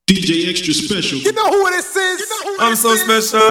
DJ Extra Special. You know who this is? I'm so special.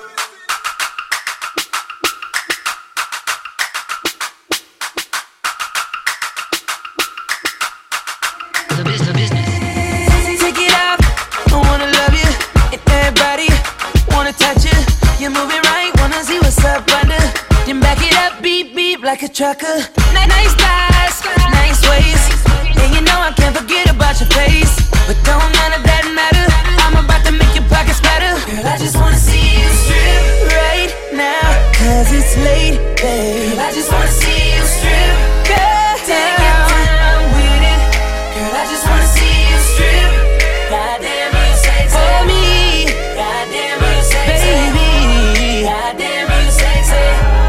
Take it off, I wanna love you, and everybody wanna touch you. You're moving right, wanna see what's up under. Then back it up, beep beep like a trucker. Nice thighs, nice waist, and you know I can't forget about your face. But don't none of that matter. I'm about to make your pockets better. Girl, I just wanna see you strip right now, 'cause it's late, babe. I just wanna see you strip, girl. Take your time with it, girl. I just wanna see you strip. Goddamn, you sexy for me. Goddamn, you sexy, baby. Goddamn, you sexy.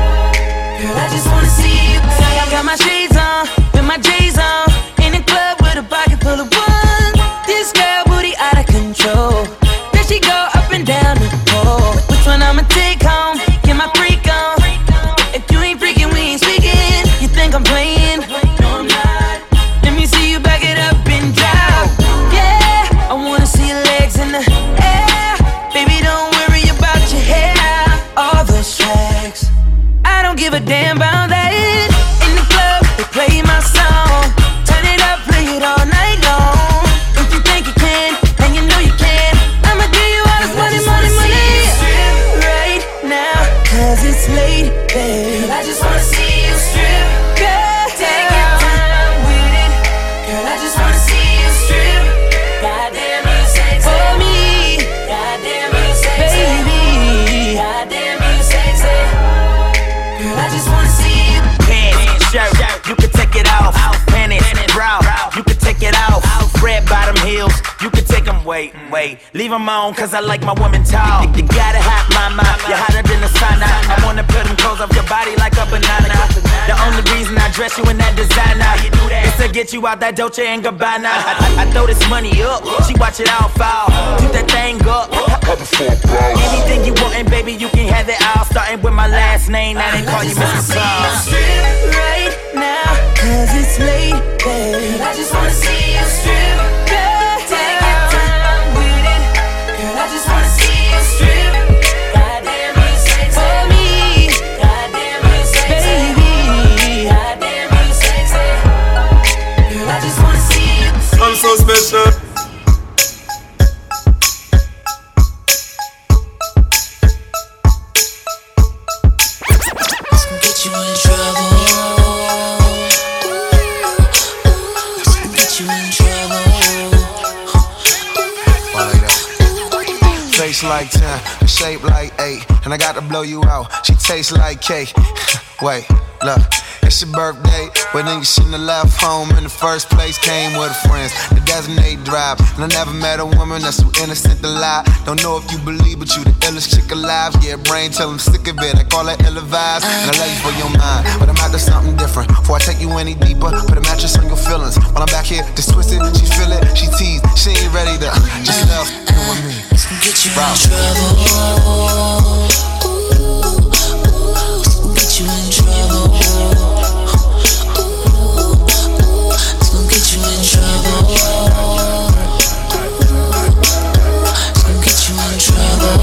Girl, I just wanna see you. I got my shades on, with my J's on, in the club with a pocket full of ones. This girl booty out of control. There she go up and down the pole. Which one I'ma take home? Get my freak on. If you ain't freaking, we ain't speaking. You think I'm playing? No, I'm not. Let me see you back it up and down. Yeah, I wanna see your legs in the air. Baby, don't worry about your hair. All those tracks, I don't give a damn about that. In the club, they play my song. Turn it up, play it all night long. If you think you can, and you know you can, I'ma give you all this money, money, money. Right now, 'cause it's late, babe. I just wanna see you strip. Girl, take your time with it. Girl, I just wanna see you strip. Goddamn, you sexy for me. Goddamn, you sexy, baby. Goddamn, you sexy. Girl, I just wanna see you. Pants, shirt, you can take it off. Panties, bra, you can take it off. Red bottom heels, you can take them. Wait, leave them on, 'cause I like my woman tall. You got a hot mama, you're hotter than the sauna. I wanna put them clothes off your body like a banana. The only reason I dress you in that designer is to get you out that Dolce & Gabbana. I throw this money up, she watch it all fall. Do that thing up. Anything you want, and baby, you can have it all. Starting with my last name, now they call you Mr. Claus. Right now, 'cause it's late, babe. I just wanna see you strip. Girl, take your time with it. Girl, I just wanna see you strip. Goddamn, you sexy for me. Goddamn, you sexy, baby. Goddamn, you sexy. Girl, I just wanna see you. I'm so special. Get you in trouble. Get you in trouble. Face like 10, shape like 8, and I got to blow you out. She tastes like cake. Wait, look, it's your birthday, but then you shouldn't have left home in the first place. Came with friends, the designated drive, and I never met a woman that's too innocent to lie. Don't know if you believe, but you the illest chick alive. Yeah, brain till I'm sick of it. I call that ill advised, and I love you for your mind, but I'm after something different. Before I take you any deeper, put a mattress on your feelings. While I'm back here, just twist it, she feel it, she teased, she ain't ready to just love with me. Get you in trouble. Get you in trouble. It's gonna get you in trouble. It's gonna get you in trouble.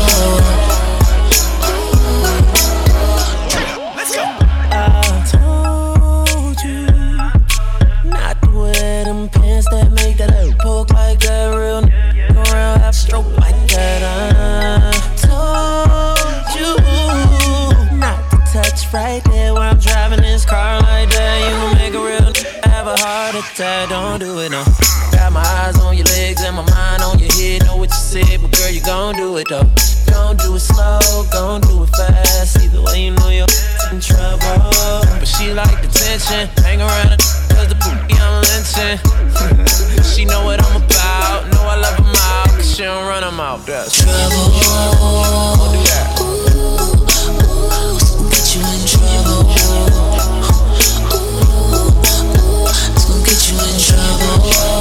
Let's go. I told you not to wear them pants that make that little poke like that real around, have stroke like that. I told you not to touch right there where I'm driving this car like that. You gon' make a real have a heart attack. Don't do it, no. Got my eyes on your legs and my mind on your head. Know what you said, but girl, you gon' do it though. Don't do it slow, gon' do it fast. Either way, you know you're in trouble. But she like the tension, hang around 'cause the booty I'm lynching. She know what I'm about, know I love 'em out, 'cause she don't run 'em out. That's trouble. Don't do that. Get you in trouble. It's gonna get you in trouble.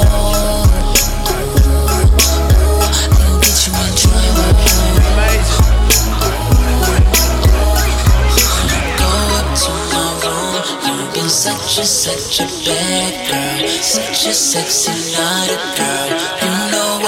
It'll get you in trouble. Go up to my room. You've been such a bad girl, such a sexy naughty girl. You know what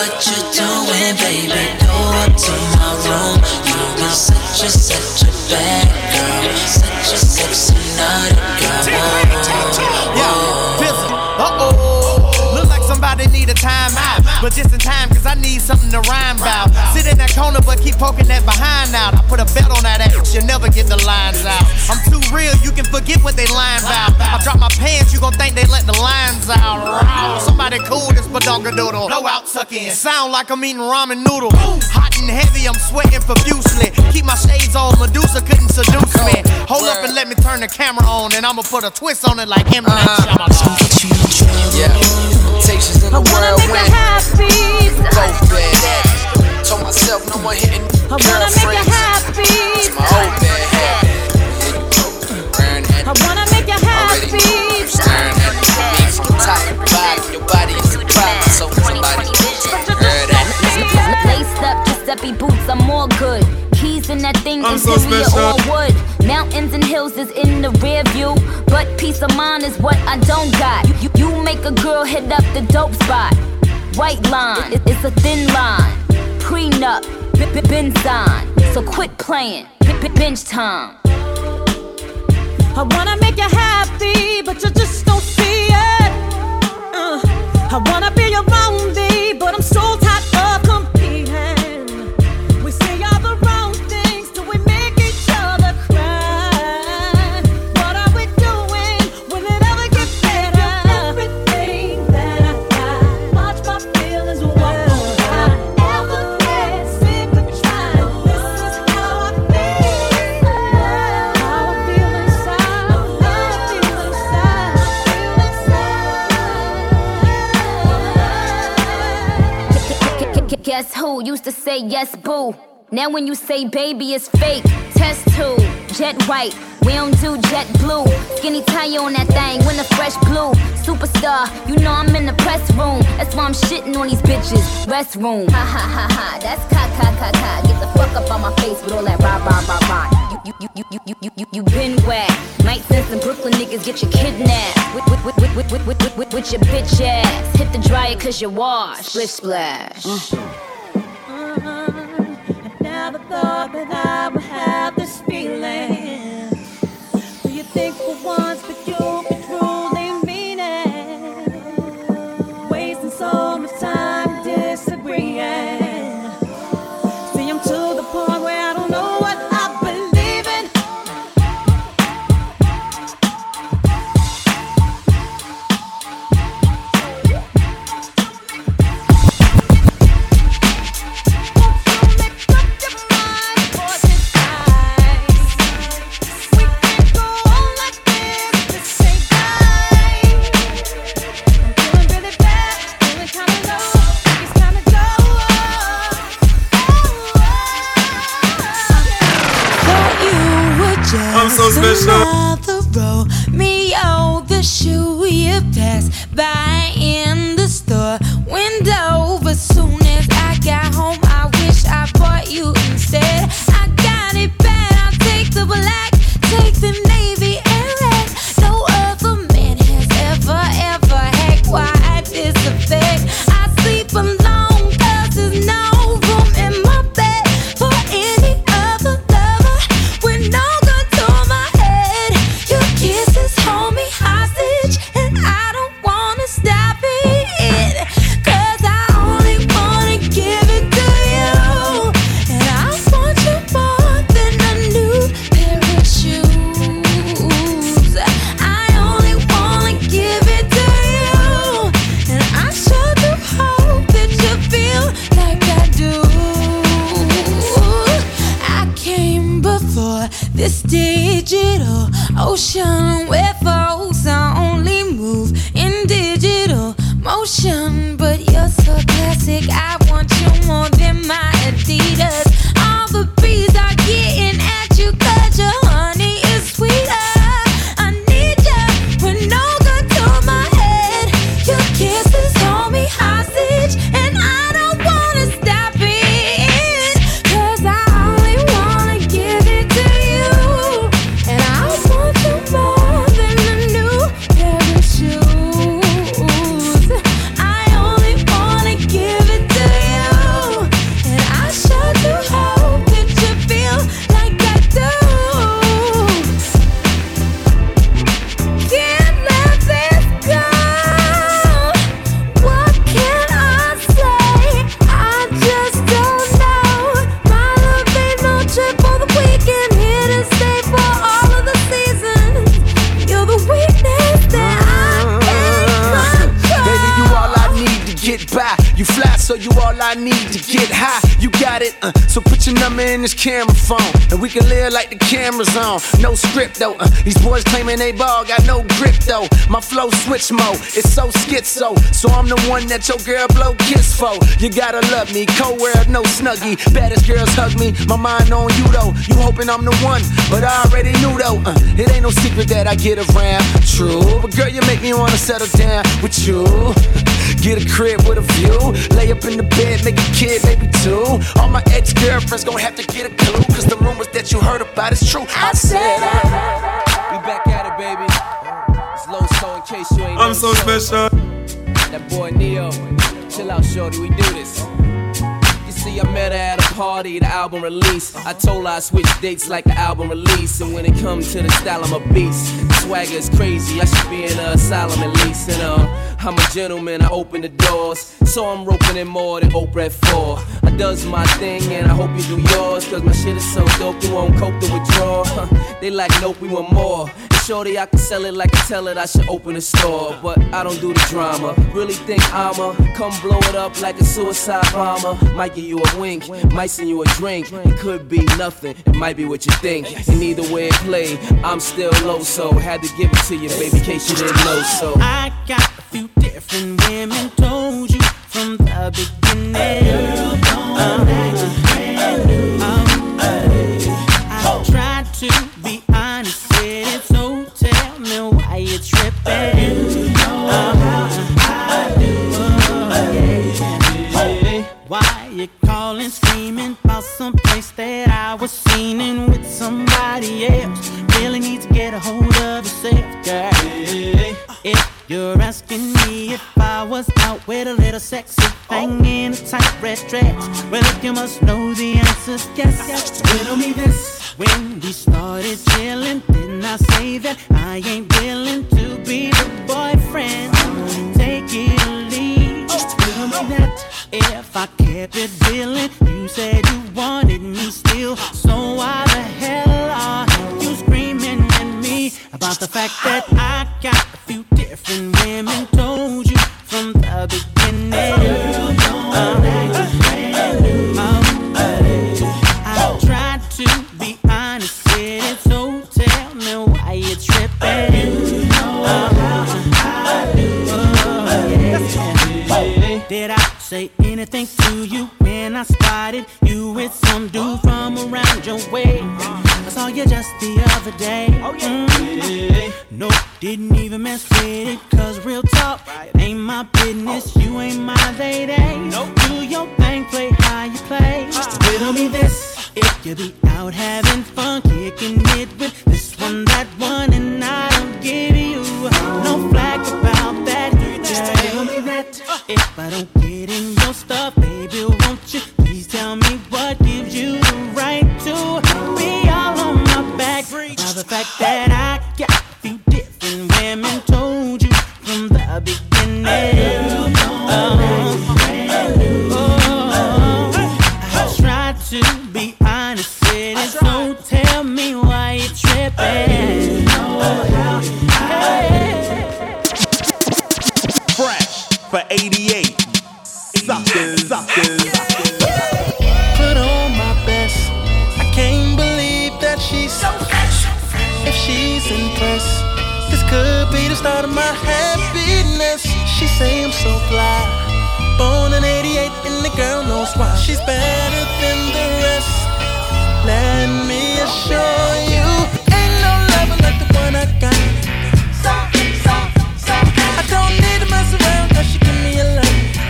what you're doing, baby. Go up to my room. You are such a bad girl, such a sexy naughty girl. Yeah, busy. Look like somebody need a timeout, but just in time, cause I need something to rhyme about. Sit in that corner, but keep poking that behind out. I put a bet on that ass, you'll never get the lines out. I'm too real, you can forget what they lying about. I drop my pants, you gon' think they let the lines out. Somebody cool, this badongadoodle. Blow out, suck in. Sound like I'm eating ramen noodle. Hot and heavy, I'm sweating profusely. Keep my shades on, Medusa couldn't seduce me. Hold up and let me turn the camera on, and I'ma put a twist on it like M. Night Shyamalan. Yeah, temptations in the world when both bad. Told myself no more hitting girlfriends. It's my old bad habit. I wanna make you happy. Staring at me from top to bottom. Your body is a problem, so somebody heard that. Laced up, Giuseppe boots, I'm all good. Keys in that thing, I'm so interior special. all wood. Mountains and hills is in the rear view, but peace of mind is what I don't got. You make a girl hit up the dope spot. White line, it's a thin line. Prenup, been signed. So quit playing, bench time. I wanna make you happy, but you just don't see it. I wanna be your only, but I'm so tired of competing. We say all the wrong things till we make each other cry. What are we doing? Will it ever get better? Everything that I got, watch my feelings well. I ever get sick of trying. This is how I feel. How I feel inside. How I feel inside. Guess who used to say yes, boo? Now when you say baby, it's fake. Test tube, jet white, we don't do jet blue. Skinny tie on that thing, when the fresh blue. Superstar, you know I'm in the press room. That's why I'm shitting on these bitches. Restroom, ha ha ha ha. That's ka. Get the fuck up on my face with all that rah. You been whack. Night since in Brooklyn niggas get you kidnapped. With your bitch ass. Hit the dryer cause you wash. Splish splash. I never thought that I would have this feeling. Do you think for once that you could truly mean it? Wasting so much time disagreeing. See, I'm to the point where I don't know what I believe in. I'm so special. Another Romeo, the shoe you passed by in the store window. But soon as I got home, I wish I bought you instead. I got it bad, I'll take the black, take the navy and red. No other man has ever had quite this effect. I sleep alone 'cause there's no room in my bed for any other lover with no gun to my head. Your kisses hold me hostage, and I don't wanna stop it. 'Cause I only wanna give it to you, and I want you more than a new pair of shoes. I only wanna give it to you, and I sure do hope that you feel like I do. I came before this digital ocean where folks only move in digital motion. But you're so classic, I want you more than my Adidas. All the bees are getting at you 'cause your honey is sweeter. I need you with no gun to my head. Your kisses hold me hostage, and I don't wanna stop it. 'Cause I only wanna give it to you, and I want you more than a new pair of shoes. I You fly, so you all I need to get high. You got it, so put your number in this camera phone, and we can live like the camera's on. No script though, these boys claiming they ball, got no grip though. My flow switch mode, it's so schizo, so I'm the one that your girl blow kiss for. You gotta love me, co-wear, no snuggie. Baddest girls hug me, my mind on you though. You hoping I'm the one, but I already knew though. It ain't no secret that I get around, true. But girl, you make me wanna settle down with you. Get a crib with a view, lay up in the bed, make a kid, maybe two. All my ex-girlfriends gon' have to get a clue, cause the rumors that you heard about is true. I said we back at it, baby. It's Low Soul in case you ain't I'm so special. That boy Neo, chill out, shorty, we do this. I met her at a party, the album release. I told her I switch dates like the album release. And when it comes to the style, I'm a beast. The swagger is crazy, I should be in an asylum at least. And I'm a gentleman, I open the doors. So I'm roping in more than Oprah at 4. I does my thing and I hope you do yours. Cause my shit is so dope, you won't cope to withdraw. They like, nope, we want more. Shorty, I can sell it like I tell it I should open a store. But I don't do the drama. Really think I'ma come blow it up like a suicide bomber. Might give you a wink, might send you a drink. It could be nothing, it might be what you think. And either way it play, I'm still low. So had to give it to you, baby, in case you didn't know. So I got a few different women, told you from the beginning. I tried to be honest with it, so tell me why you tripping. Why you calling, screaming about some place that I was seen in with somebody else? Really need to get a hold of yourself, girl. If you're asking me if I was out with a little sexy thing in a tight red dress, well, if you must know the answer's yes, yes. Riddle me this. When we started chilling, didn't I say that I ain't willing to be the boyfriend? Take it or leave. Riddle me that. If I kept it dealing, you said you wanted me still. So why the hell are you screaming at me about the fact that I got a few different women? Told you from the beginning. I tried to be honest with it, so tell me why you tripping. Did I say anything to you when I spotted you with some dude from around your way? I saw you just the other day. No, didn't even mess with it, cause real talk, it ain't my business, you ain't my lady. Do your thing, play how you play. Riddle me this, if you be out having fun, kicking it with this one, that one, and I don't give you no flag about that. Just tell me that if I don't get in your stuff, baby, won't you please tell me what gives you the right to be all on my back? About the fact that I got a few different women, told you from the beginning. I tried to be honest with it, so tell me why you tripping. Fresh for 88. Suckers. Put on my best. I can't believe that she's so fresh. If she's impressed, this could be the start of my happiness. She say I'm so fly, born in 88 and the girl knows why. She's better than the rest. Let me assure you, ain't no lover like the one I got. I don't need to mess around, cause she give me a love.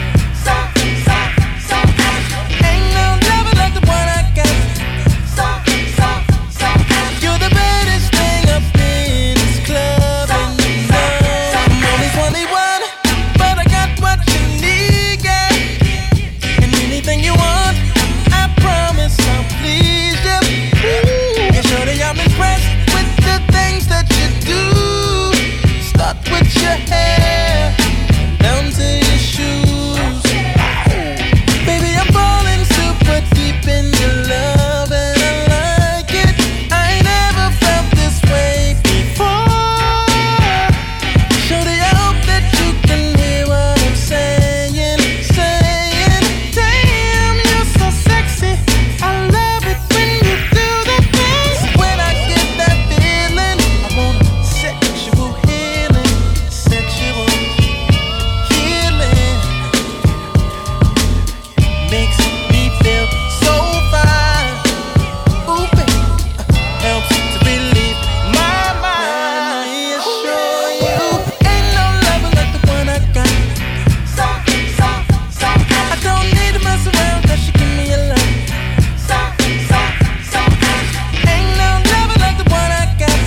Ain't no lover like the one I got. You're the baddest thing up in this club, and you know I'm only 21, but I got what you need, yeah. makes me feel so fine. Ooh, baby, helps to relieve my mind. Let me assure you, ain't no lover like the one I got. I don't need to mess around 'cause she give me a lot. Ain't no lover like the one I got.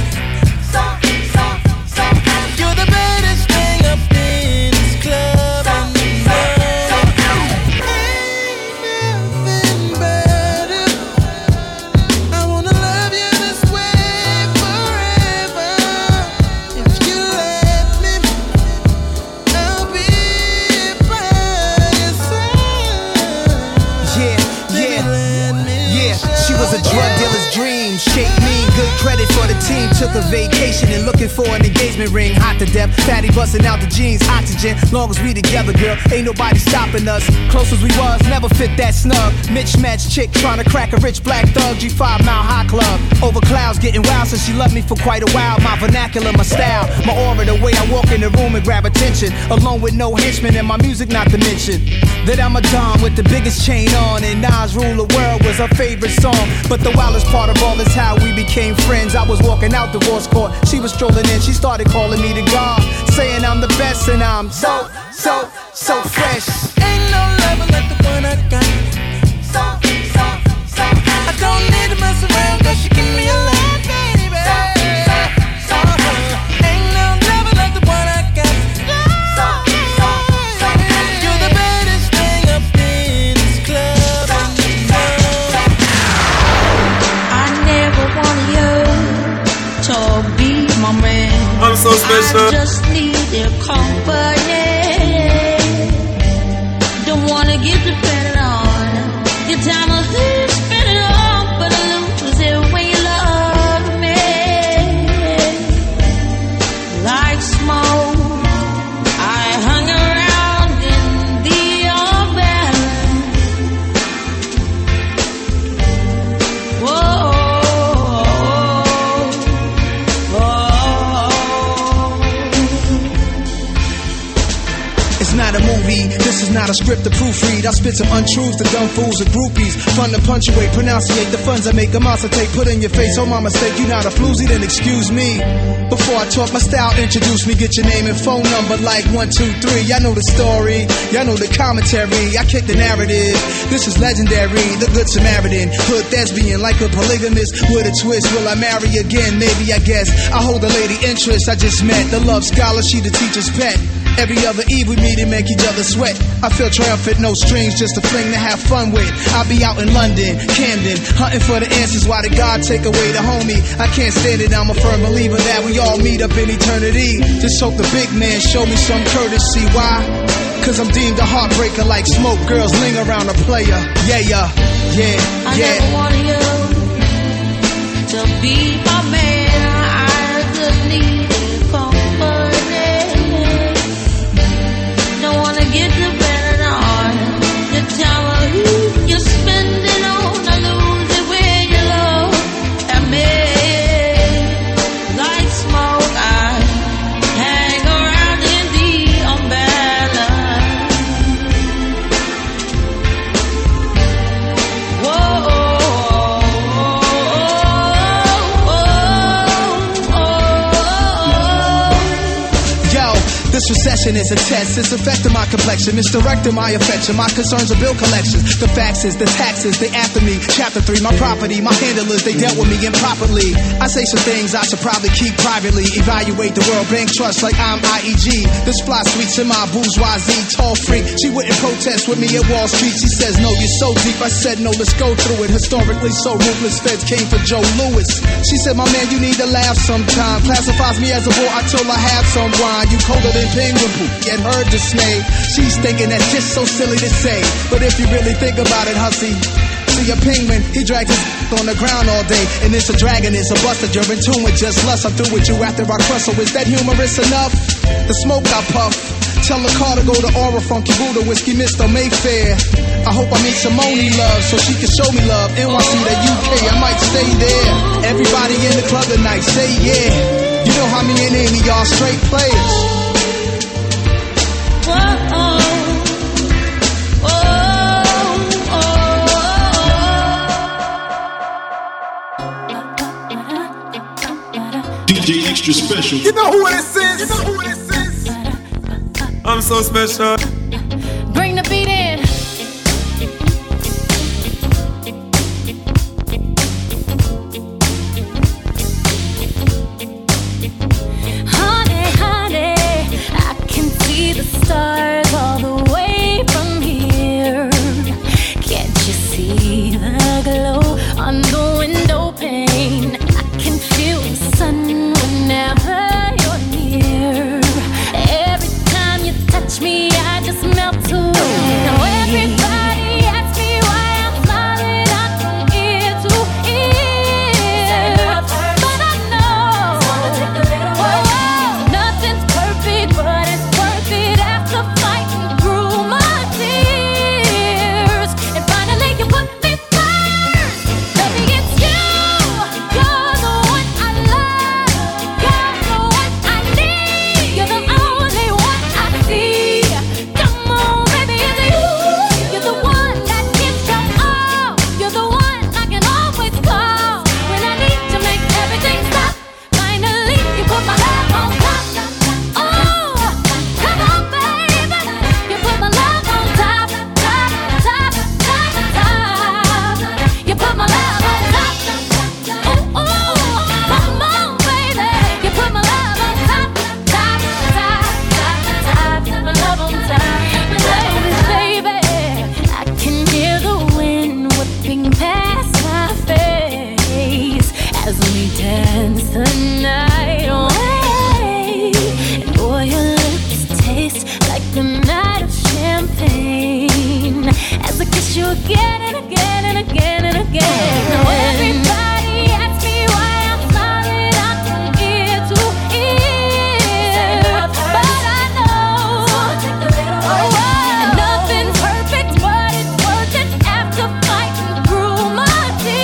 You're the baddest thing up in this club, and you know ain't nothing better. I wanna love you this way forever. If you let me, I'll be by your side. Yeah, she was a drug dealer's dream. Shape mean, good credit for the team. Took a vacation and looking for an engagement ring. Hot to death, fatty busting out the jeans. Oxygen, long as we together, girl, ain't nobody stopping us. Close as we was, never fit that snug. Mismatched chick trying to crack a rich black thug. G5 Mile High Club. Over clouds getting wild since she loved me for quite a while. My vernacular, my style, my aura, the way I walk in the room and grab attention. Alone with no henchmen and my music not to mention. That I'm a Don with the biggest chain on. And Nas Rule the World was her favorite song. But the wildest part of all is how we became friends. I was walking out divorce court, she was strolling in. She started calling me the God, saying I'm the best and I'm so fresh. Ain't no lover like the one I got. I don't need to mess around 'cause she give me a lot, baby. Ain't no lover like the one I got. You're the baddest thing up in this club, and you know I never wanted you to be my man. I'm so special. I just need your company. Don't wanna get dependent on your time of spend it all, but I lose it when you love me. Like smoke, I hung around in the umbrella. Whoa. It's not a movie, this is not a script to proofread. I spit some untruths to dumb fools and groupies. Fun to punctuate, pronunciate the funds I make a monster take. Put in your face, oh my mistake, you not a floozy, then excuse me. Before I talk my style, introduce me, get your name and phone number like 1, 2, 3. Y'all know the story, y'all know the commentary. I kick the narrative, this is legendary. The Good Samaritan, hood thespian like a polygamist with a twist. Will I marry again? Maybe, I guess. I hold a lady interest I just met. The love scholar, she the teacher's pet. Every other eve we meet and make each other sweat. I feel triumphant, no strings, just a fling to have fun with. I'll be out in London, Camden, hunting for the answers. Why did God take away the homie? I can't stand it, I'm a firm believer that we all meet up in eternity. Just hope the big man show me some courtesy. Why? 'Cause I'm deemed a heartbreaker like smoke. Girls ling around a player. Yeah. I never wanted you to be my man. I just need company. Don't wanna get dependent on the time of who you're spending on. I lose it when you look at me. Like smoke, I hang around in the umbrella. Whoa. This recession is a test, it's affecting my complexion, misdirecting my affection. My concerns are bill collections. The faxes, the taxes, they after me. Chapter 3, my property, my handlers, they dealt with me improperly. I say some things I should probably keep privately. Evaluate the World Bank Trust like I'm IEG. This fly sweets in my bourgeoisie, tall freak. She wouldn't protest with me at Wall Street. She says, no, you're so deep. I said, no, let's go through it. Historically so ruthless, feds came for Joe Louis. She said, my man, you need to laugh sometime. Classifies me as a bore until I have some wine. You colder than penguin poop, get her dismay. She's thinking that's just so silly to say, but if you really think about it, hussy, see a penguin, he drags his on the ground all day, and it's a dragon, it's a bust that you're in tune with. Just lust, I'm through with you after I crush. So is that humorous enough? The smoke I puff, tell the car to go to Aura, Funky Buddha, Whiskey Mr. Mayfair. I hope I meet Simone love, so she can show me love. NYC to UK, I might stay there. Everybody in the club tonight, say yeah. You know how me and Amy are straight players. Whoa, oh, oh. DJ Extra Special. You know who this is? You know who this is? I'm so special. Bring the beat in. Honey, honey, I can see the stars all the way from here. Can't you see the glow on the window pane? I can feel the sun whenever you're near. Every time you touch me, I just melt away. Now everybody asks me why I'm smiling out from ear to ear, but I know nothing's perfect, but it's worth it after fighting through my tears. And finally you put me first, baby, it's you. You're the one I love, you're the one I need, you're the only one I see. Come on, baby, it's you. You're the one that gives your all, you're the one I can always call when I need to make everything stop. Finally you put my love on top. Oh, come on, baby, you put my love on top, top, top, top, top. You put my love on top. Oh, come on, baby, you put my love on top, top, top, top, top. My love on top, baby. I can hear the wind whipping past my face as we dance the night away. And boy, your lips taste like the night of champagne as I kiss you again and again and again and again. Now everybody asks me why I'm smiling out from ear to ear, but I know nothing's perfect, but it's worth it after fighting through my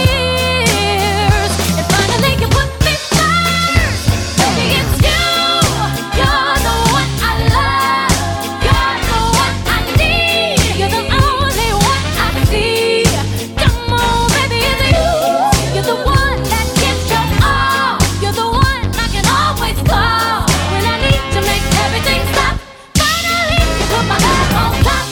tears. And finally you put me first, baby, it's you. You're the one I love, you're the one I need, you're the only one I see. Come on, baby, it's you. You're the one that gives your all, you're the one I can always call when I need to make everything stop. Finally you put my love on top.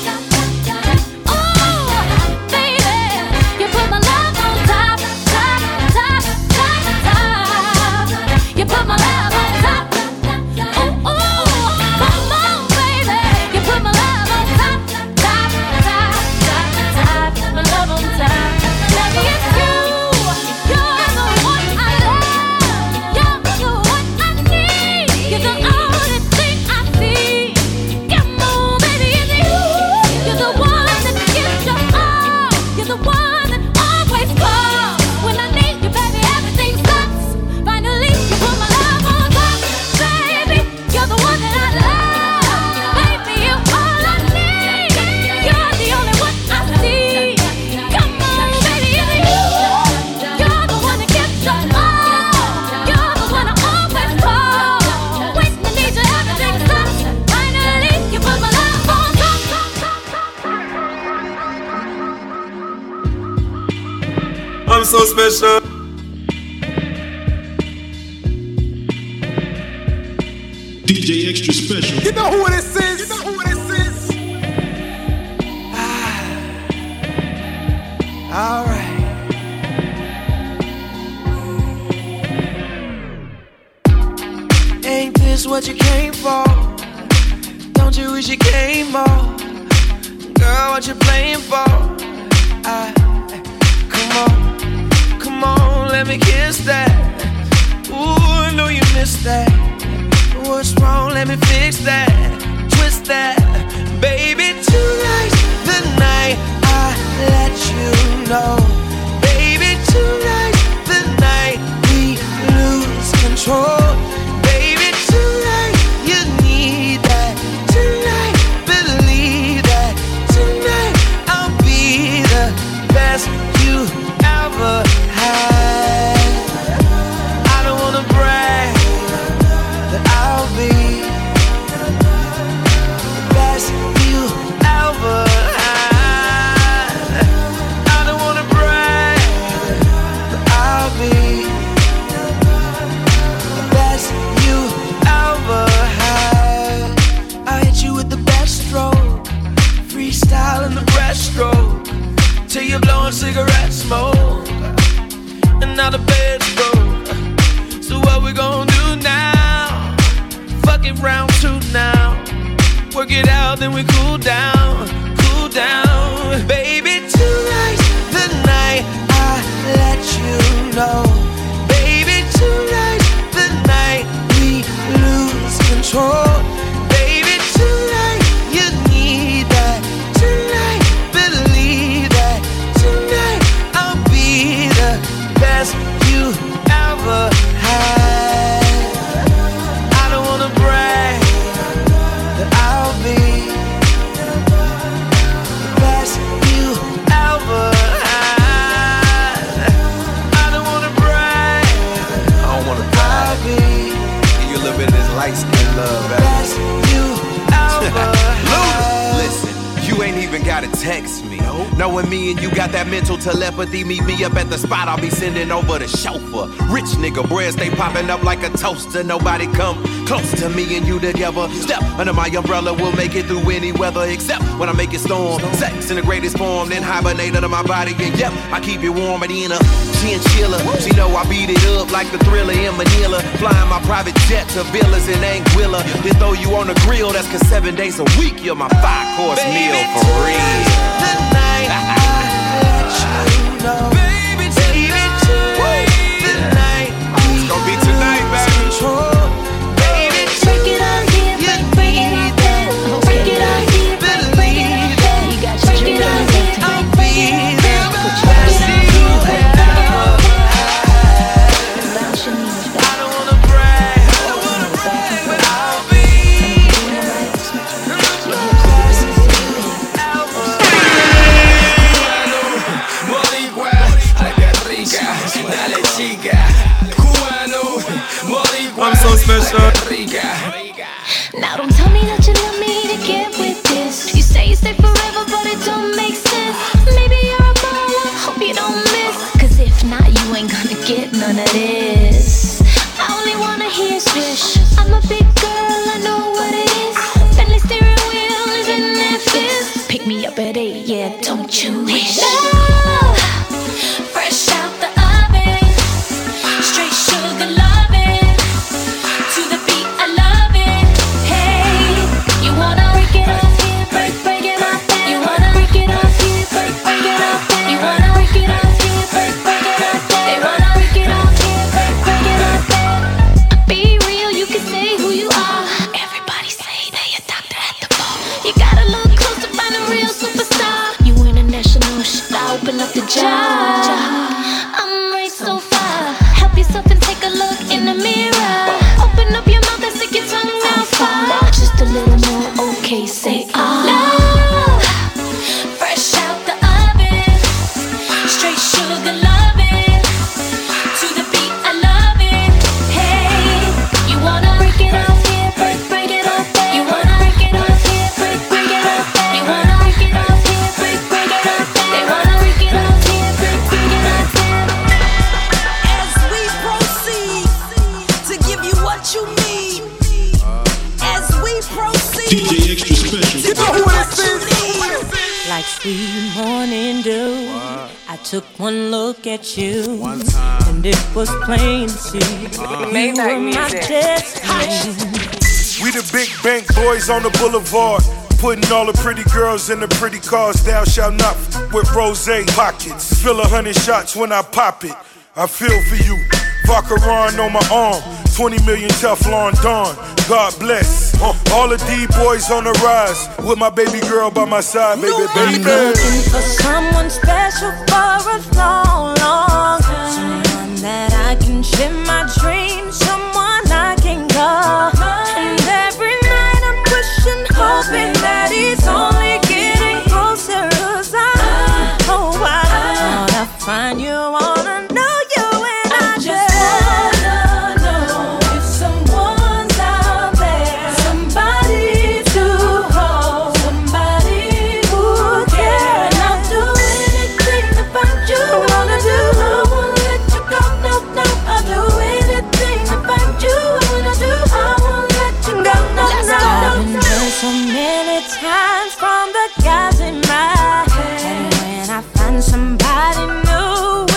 Oh, baby, you put my love on top, top, top, top, top. You put my love on top. Oh, come on, baby, you put my love on top, top, top, top, top. My love on top. Baby, it's you. You're the one I love. You're the one I need. You're the only thing I see. Come on, baby, it's you. You're the one that gives your all. You're the one that always calls when I need you, baby. Everything stops. Finally, you put my love on top, baby. You're the one that I love, baby. You're all I need. You're the only one I see. Come on, baby, it's you. You're the one that gives your all. You're the one I always call when I need you. Everything stops. Finally, you put my love on top. I'm so special. DJ Extra Special. You know who this is? You know who this is? All right. Ain't this what you came for? Don't you wish you came more? Girl, what you playing for? Come on, let me kiss that. Ooh, I know you missed that. What's wrong? Let me fix that. Twist that. Baby, tonight's the night I let you know. Baby, tonight's the night we lose control. Baby, tonight you need that. Tonight, believe that. Tonight I'll be the best you ever had. I don't wanna brag, but I'll be the then we cool down, cool down. Baby, tonight's the night I let you know. Baby, tonight's the night we lose control. Baby, tonight you need that. Tonight, believe that. Tonight I'll be the best you ever had. I don't wanna brag, but I'll be the best you ever had. I don't wanna brag, I don't wanna brag. I'll be give you a little bit of this light skin love, baby. Best you ever had. Listen, you ain't even gotta text me. Knowing me and you got that mental telepathy, meet me up at the spot, I'll be sending over the chauffeur. Rich nigga, bread stay popping up like a toaster. Nobody come close to me and you together. Step under my umbrella, we'll make it through any weather, except when I make it storm. Sex in the greatest form, then hibernate under my body. And yep, I keep you warm in a chinchilla. She know I beat it up like the Thriller in Manila. Flying my private jet to villas in Anguilla. Then throw you on the grill, that's cause 7 days a week you're my 5-course meal for real. Tonight I let you know. Baby, tonight the night it's gonna be tonight, baby. Baby, Break it out here, break it out there. Break it out here, break it out there. You got break it out here, I'll be the best you ever had. I don't wanna brag, but I'll be the best ever. Boricua, ay que rica, dale chica. Cubano, boricua, I'm so special. Rica. Now don't tell me that you love me to get with this. You say you stay forever, but it don't make sense. Maybe you're a baller, hope you don't miss. Cause if not, you ain't gonna get none of this. I only wanna hear swish. I'm a big girl, I know what it is. Bentley steering wheel is in Memphis. Pick me up at 8, yeah, don't you wish? Love, fresh out the oven, straight sugar loving. To the beat, I love it. Hey, you wanna break it off here, break it off there. You wanna break it off here, break it off there. You wanna break it off here, break it off there. They wanna break it off here, break it off there. Be real, you can say who you are. Everybody say they a doctor at the bar. You gotta look close to find a real superstar. You international, should I open up the jar? I'm right so far. Help yourself and take a look in the mirror. Open up your mouth and stick your tongue out far. Just a little more, okay, say love, fresh out the oven, straight sugar loving. To the beat, I love it. Hey, you wanna break it off here, break it off there. You wanna break it off here, break it off there. You wanna break it off here, break it off there. They wanna break it off here, break it off there. As we proceed to give you what you need. As we proceed, DJ Extra Special. you know who this is. Like sweet morning dew, I took one look at you, and it was plain to see you were my destiny. We the big bank boys on the boulevard, putting all the pretty girls in the pretty cars. Thou shalt not with rose pockets. Fill 100 shots when I pop it. I feel for you. Vacheron on my arm, 20 million Teflon Dawn. God bless. All the D-boys on the rise, with my baby girl by my side, baby, baby. Looking for someone special for a long, long time. Someone that I can share my dreams, someone I can call. And every night I'm wishing, hoping that he's only getting closer. 'Cause I thought I'd find you, wanna know you, and I just wanna know if someone's out there, somebody to hold, somebody who cares. And I'll do anything to find you. Wanna do, I won't let you go, no, no. I'll do anything to find you. Wanna do, I won't let you go, no, no. I've been hurt so many times from the guys in my head, and when I find somebody new,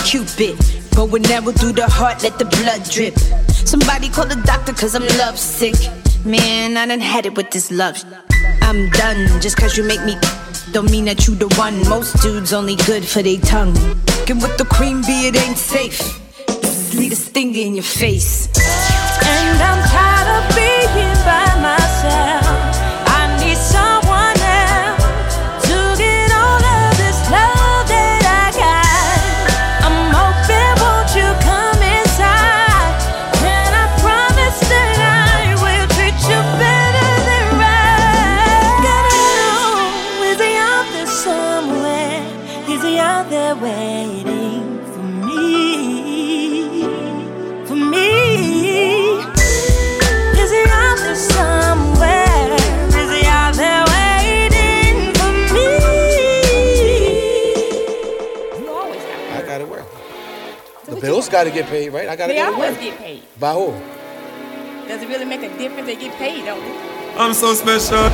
Cupid. But we never through the heart, let the blood drip. Somebody call the doctor cause I'm lovesick. Man, I done had it with this love. I'm done, just cause you make me don't mean that you the one. Most dudes only good for they tongue. Get with the queen bee, it ain't safe. This lead a stinger in your face. And I'm tired of being by myself. I need someone else to get all of this love that I got. I'm hoping, won't you come inside? And I promise that I will treat you better than right. Gotta know, is he out there somewhere? Is he out there waiting for me? For me? Is he out there somewhere? Is he out there waiting for me? I gotta work. The bills gotta get paid, right? I gotta They go to always work. get paid. By who? Does it really make a difference? They get paid, don't they? I'm so special.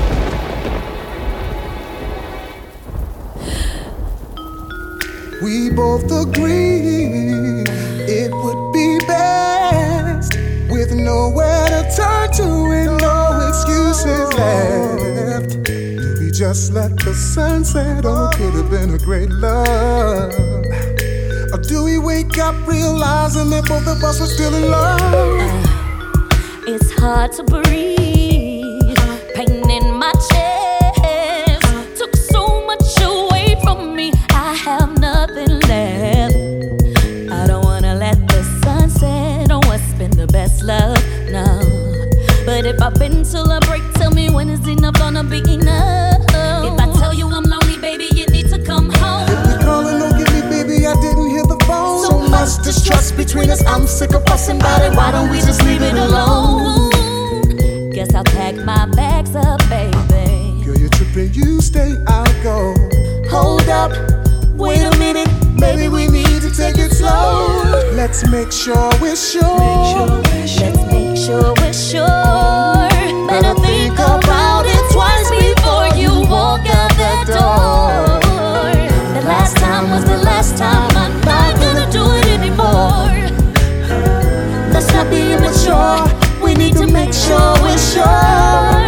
We both agree it would be best with nowhere to turn to and no excuses left. Do we just let the sun set on what could have been a great love? Or do we wake up realizing that both of us are still in love? It's hard to breathe, pain in my chest took so much away from me. I have nothing left. I don't wanna let the sun set on what's been the best love, no. But if I've been till I break, tell me when is enough gonna be enough. If I tell you I'm lonely, baby, you need to come home. If you calling, don't get me, baby, I didn't hear the phone. So much distrust between us, I'm sick of fussing about it. Why don't we just leave it alone? Guess I'll pack my bags up, baby. Girl, you're tripping, you stay, I'll go. Hold up, wait a minute, maybe we need to take it slow. Let's make sure we're sure. Let's make sure we're sure. Better think about it twice before you walk out that door. The last time was the last time, I'm not gonna do it anymore. Let's not be immature, we need to make sure we're sure.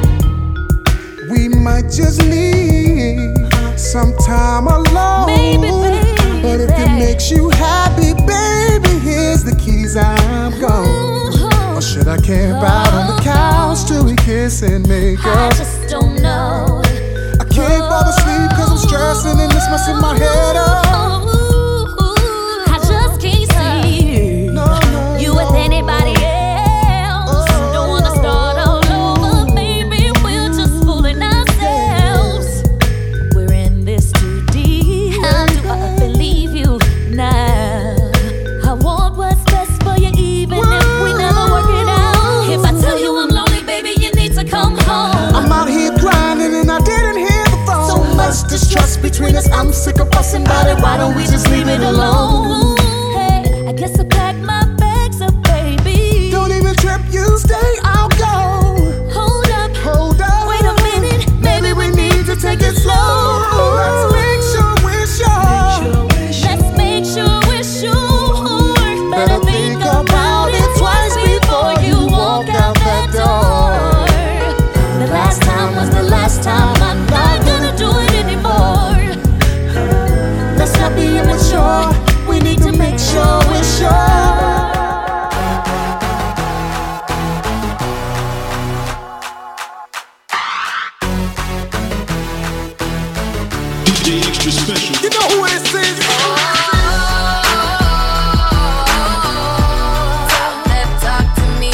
We might just need some time alone. Maybe, baby. But if it makes you happy, baby, here's the keys, I'm gone. Or should I camp out on the couch till we kiss and make I up? just don't know. I can't fall asleep cause I'm stressing and it's messing my head up. I just can't see you with anybody else. Don't wanna start all over, baby. We're just fooling ourselves. We're in this too deep. How do I believe you now? I want what's best for you, even if we never work it out. If I tell you I'm lonely, baby, you need to come home. I'm out here grinding and I didn't hear the phone. So much distrust between us, I'm sick of fussing about it. Why don't we just leave it alone? Hey, I guess I pack my bags up, baby. Don't even trip, you stay, I'll go. Hold up, wait a minute. Maybe we need to take it slow. Let's make sure we're sure. Let's make sure we're sure. Better think about it twice before you walk out that door. The last time was the last time, I'm not gonna do it anymore. Let's not be immature, we need to make sure we're sure. DJ Extra Special. You know who this is? Talk to me,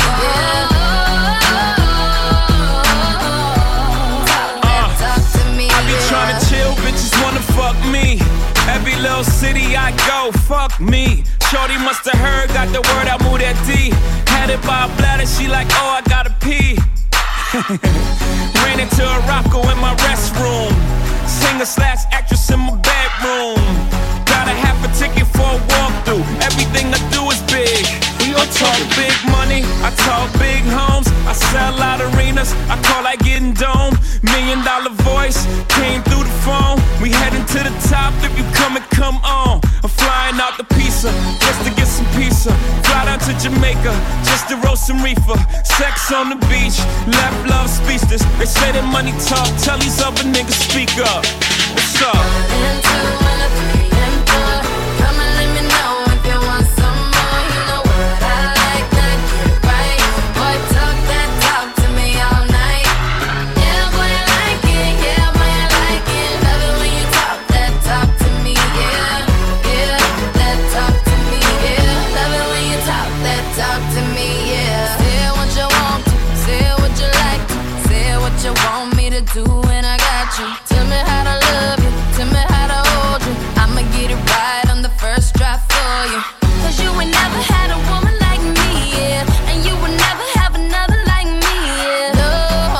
I be tryna chill, bitches wanna fuck me. Every little city I go, fuck me. Shorty musta heard, got the word, I moved that D. Had it by a bladder, she like, oh, I gotta pee. Ran into a rocko in my restroom. Singer/actress in my bedroom. Got a half a ticket for a walkthrough. Everything I do is big. I talk big money, I talk big homes. I sell out arenas, I call that getting dome. $1 million voice came through the phone. We heading to the top, if you come and come on. I'm flying out the P visa just to get some pizza. Fly down to Jamaica just to roast some reefer. Sex on the beach, left love speechless. They say that money talk, tell these other niggas speak up. What's up? 1 and 2 and a 3 and 4. Come and let me know if you want some more. You know what I like, that get right. Boy, talk that talk to me all night. Yeah, boy, I like it. Yeah, boy, I like it. Love it when you talk that talk to me. Yeah, yeah, that talk to me. Yeah, love it when you talk that talk to me. Yeah, say what you want to, say what you like to, say what you want me to do, and I got you. Tell me how to love you, tell me how to hold you. I'ma get it right on the first try for you. 'Cause you ain't never had a woman like me, yeah. And you will never have another like me, yeah. No,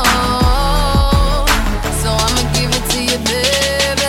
so I'ma give it to you, baby.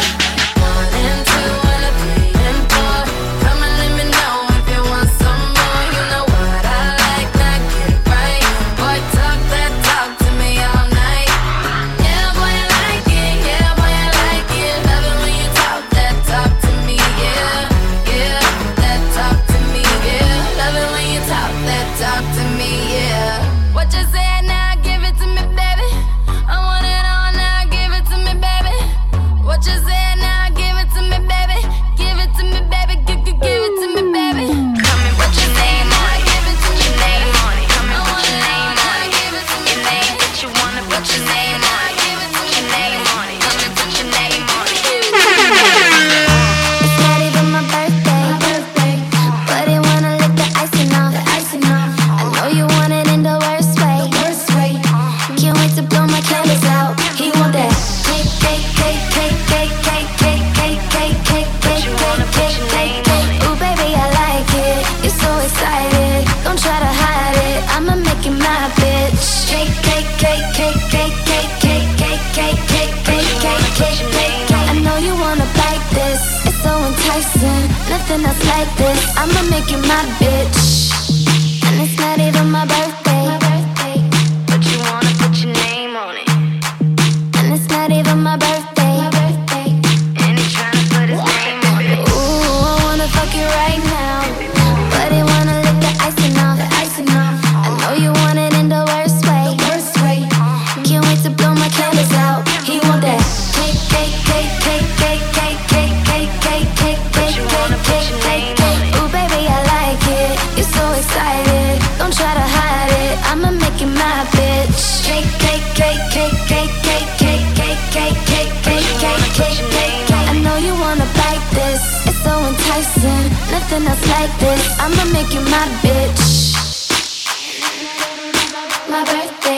1 and 2 and a 3 and 4. Come and let me know if you want some more. You know what I like, now get it right. Boy, talk that talk to me all night. Yeah, boy, I like it. Yeah, boy, I like it. Love it when you talk that talk to me. Yeah, yeah, that talk to me. Yeah, love it when you talk that talk to me. Yeah. What you say now? Give it to me, baby. I want it all now. Give it to me, baby. What you say now? Give it to me, baby. Give it to me, baby. Give it to me, baby. Come and put your name on it. Give it to me, name on it. Come and put your name on it. Give it to me, your name that you wanna put your name on it. Give it to me, your name on it. Come and put your name on it. Give it to me. It's not even my birthday, but they wanna lick the icing off. I know you want it in the worst way. Can't wait to blow my candles out. He want that cake, cake, cake, cake, cake, cake, cake, cake, cake, cake, cake, cake, cake, cake. Ooh, baby, I like it. You're so excited. Don't try to hide it. I'ma make you my bitch. Cake, cake, cake, cake, cake, cake, cake, cake, cake, cake, cake, cake, cake, cake. I know you wanna bite this. It's so enticing. Nothing else like this. I'ma make you my bitch. And it's not even my birthday, But you wanna put your name on it. and it's not even my birthday. And he tryna put his name on it. Ooh, I wanna fuck you right now, but they wanna lick the icing off. I know you want it in the worst way. Can't wait to blow my candles out. He want that cake, cake, cake, cake, cake, cake, cake, cake, cake, cake, cake, cake, cake, cake. Ooh, baby, I like it. You're so excited. Don't try to hide it. I'ma make you my bitch. Cake, cake, cake, cake, cake, cake, cake, cake, cake, cake, cake, cake, cake, cake. I know you wanna bite this. It's so enticing. Nothing else like this. I'ma make you my bitch. My birthday.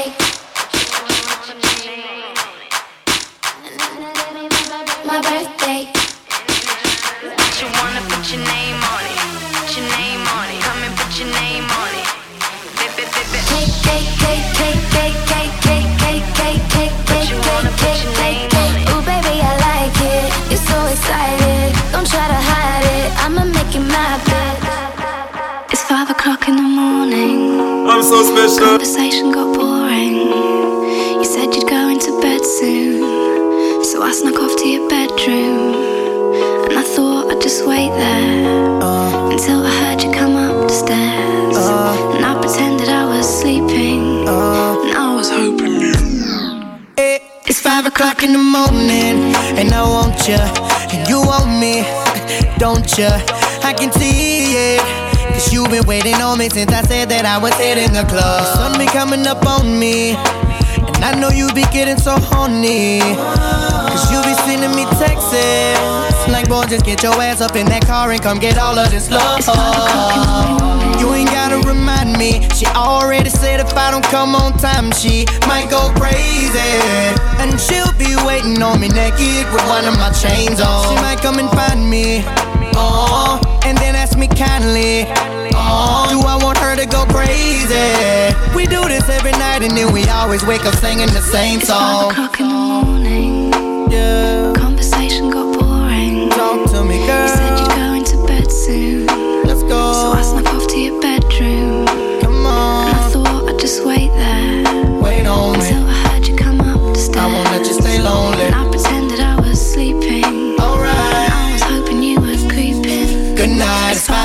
My birthday. You wanna put your name on it. Put your name on it. Come and put your name on it. Cake, cake, cake, cake, cake, cake, cake, cake, cake, cake, cake, cake, cake, cake. Ooh, baby, I like it. You're so excited. Don't try to hide it. I'ma make you my bitch. It's 5 o'clock in the morning. I'm so special. Conversation got boring. You said you'd go into bed soon, so I snuck off to your bedroom. And I thought I'd just wait there until I heard you come up the stairs. And I pretended I was sleeping, and I was hoping you. It's 5 o'clock in the morning, and I want you, and you want me, don't you? I can see it, 'cause you've been waiting on me since I said that I was hitting the club. The sun be coming up on me, and I know you be getting so horny, 'cause you be sending me texts like, boy, just get your ass up in that car and come get all of this love. You ain't gotta remind me, she already said if I don't come on time, she might go crazy. And she'll be waiting on me naked with one of my chains on. She might come and find me, and then ask me kindly, do I want her to go crazy? We do this every night and then we always wake up singing the same song. It's 5 o'clock in the morning. Yeah. Conversation got boring. Talk to me, girl. You said you'd go into bed soon. Let's go. So I snuck off to your bedroom. Come on. And I thought I'd just wait there. Wait on me. Until I heard you come up the stairs. I won't let you stay lonely. And I pretended I was sleeping. Alright. I was hoping you were creeping. Good night. It's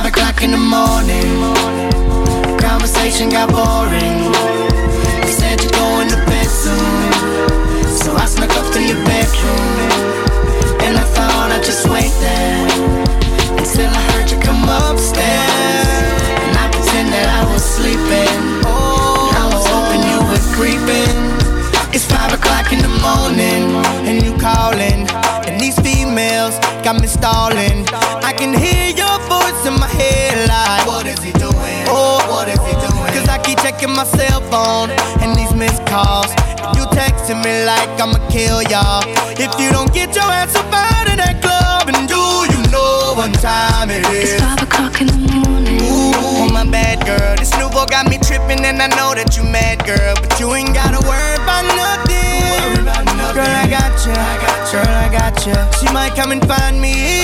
It's 5 o'clock in the morning, and you calling, and these females got me stalling. I can hear your voice in my head like, what is he doing? Oh, what is he doing? Cause I keep checking my cell phone, and these missed calls. You texting me like I'ma kill y'all. If you don't get your ass up out of that club, and do you know what time it is? It's 5 o'clock in the morning. Ooh, my bad girl. This new boy got me tripping, and I know that you mad, girl. But you ain't gotta worry about nothing. Girl, I got you. Girl, I got you. She might come and find me,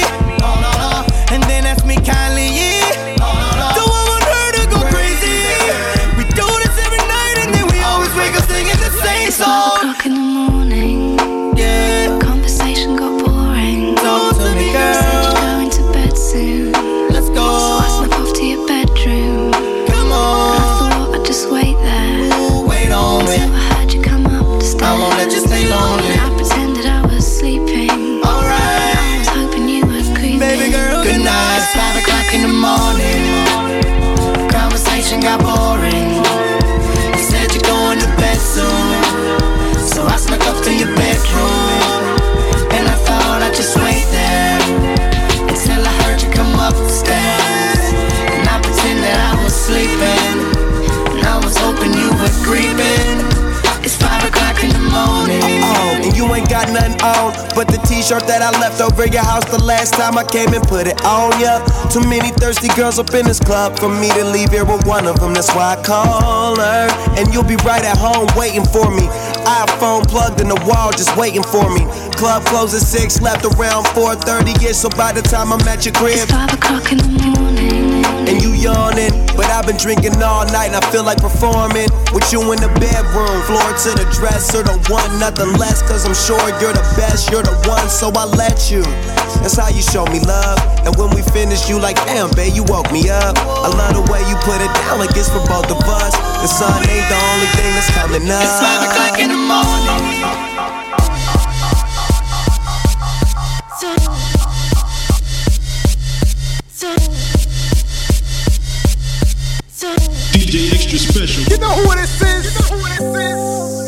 and then ask me kindly, Don't want her to go crazy. We do this every night, and then we always wake up singing the same song. 5 o'clock in the morning. Yeah. Conversation got boring. Talk to me, girl. Said you're going to bed soon. Let's go. So I snuck off to your bedroom. Come on. I thought I'd just wait there. Ooh, wait on me. Until I heard you come up the stairs. I won't let you stay lonely. I pretended I was sleeping. Alright. I was hoping you were creeping. Baby girl, good night. It's 5 o'clock in the morning. Conversation got boring. You said you're going to bed soon, so I snuck up to your bedroom, and I thought I'd just wait there until I heard you come up the stairs. And I pretended I was sleeping, and I was hoping you were creeping. It's 5 o'clock in the morning. And you ain't got nothing on but the t-shirt that I left over your house the last time I came and put it on ya. Too many thirsty girls up in this club for me to leave here with one of them. That's why I call her, and you'll be right at home waiting for me. iPhone plugged in the wall just waiting for me. Club closes 6, left around 4:30. Yeah, so by the time I'm at your crib, it's 5 o'clock in the morning. And you yawning, but I've been drinking all night and I feel like performing with you in the bedroom. Floor to the dresser, don't want nothing less, cause I'm sure you're the best, you're the one, so I let you. That's how you show me love. And when we finish, you like, damn, babe, you woke me up. I love the way you put it down like it's for both of us. The sun ain't the only thing that's coming up. It's 5 o'clock in the morning. DJ Extra Special. You know who this is? You know who this is?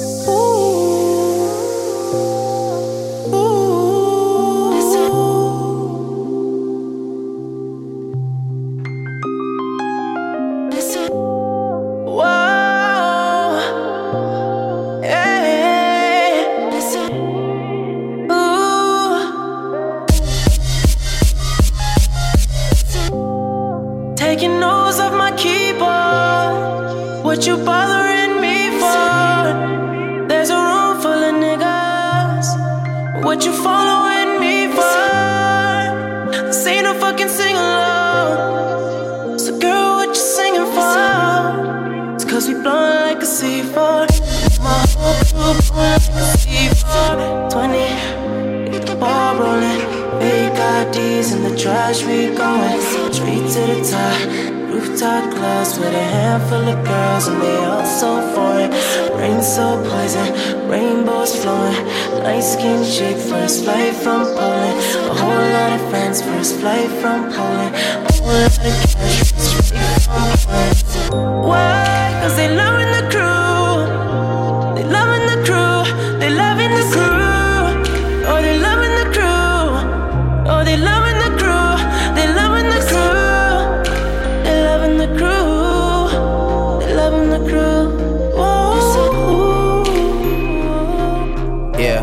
Taking notes of my keyboard. What you bothering me for? There's a room full of niggas. What you following me for? This ain't no fucking sing along. So girl, what you singing for? It's cause we blowin' like a C4. My whole crew blowin' like a C4. 20, get the ball rollin'. Fake IDs in the trash, we going straight to the top. Rooftop clubs with a handful of girls, and they all so foreign. Rain so poison, rainbows flowing. Light skinned chick, first flight from Poland. A whole lot of friends, first flight from Poland. A whole lot of cash, straight from Poland. Why? Cause they loving the crew. They loving the crew. They loving the crew. Oh, they loving the crew. Oh, they loving the crew. They loving the crew. They loving the crew. They loving the crew. Whoa. Yeah.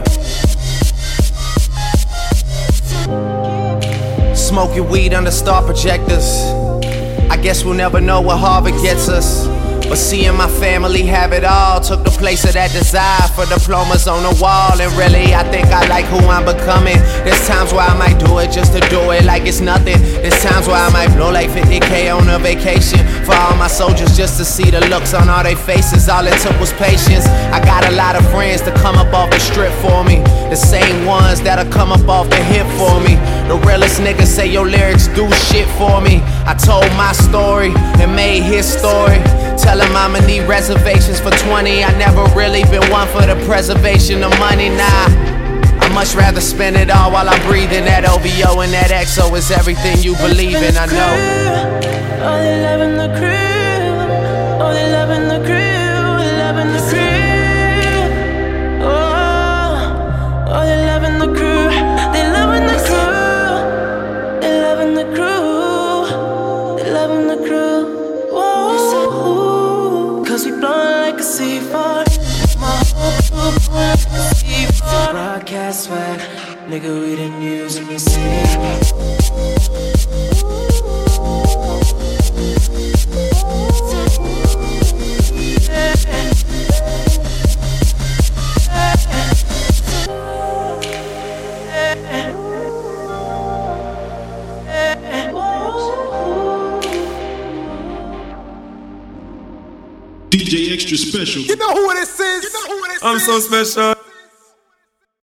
Smoking weed under star projectors. I guess we'll never know what Harvard gets us. But seeing my family have it all took the place of that desire for diplomas on the wall. And really, I think I like who I'm becoming. There's times where I might do it just to do it like it's nothing. There's times where I might blow like 50K on a vacation for all my soldiers just to see the looks on all their faces. All it took was patience. I got a lot of friends to come up off the strip for me, the same ones that'll come up off the hip for me. The realest niggas say your lyrics do shit for me. I told my story and made his story. Tell him I'ma need reservations for 20. I never really been one for the preservation of money, nah. I much rather spend it all while I'm breathing. That OVO and that XO is everything you believe in, I know. Oh, they loving the crew. Oh, they loving the crew. Loving the crew. DJ Extra Special. You know who this is? I'm so special.